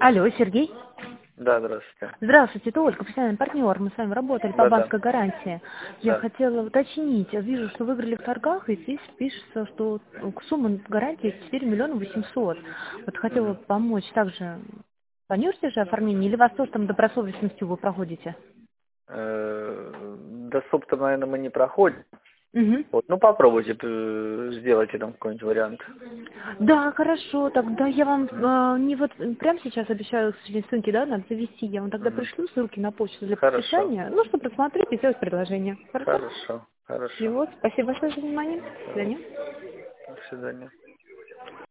Алло, Сергей. Да, здравствуйте. Здравствуйте, это Ольга, профессиональный партнер. Мы с вами работали по Да-да. банковской гарантии. Я Да. хотела уточнить. Я вижу, что выиграли в торгах, и здесь пишется, что сумма гарантии 4 миллиона 800. Вот хотела Мгм. помочь также. Планируете же оформление или вас тоже там добросовестностью вы проходите? До СОП-то, наверное, мы не проходим. Угу. Вот, ну попробуйте, сделайте там какой-нибудь вариант. Да, хорошо, тогда я вам не вот прямо сейчас обещаю, к сожалению, ссылки, да, надо завести. Я вам тогда Мгм. пришлю ссылки на почту для Хорошо. подписания, ну, чтобы просмотреть и сделать предложение. Хорошо? Хорошо. И Хорошо. вот, спасибо большое за внимание. До Всё. свидания. До свидания.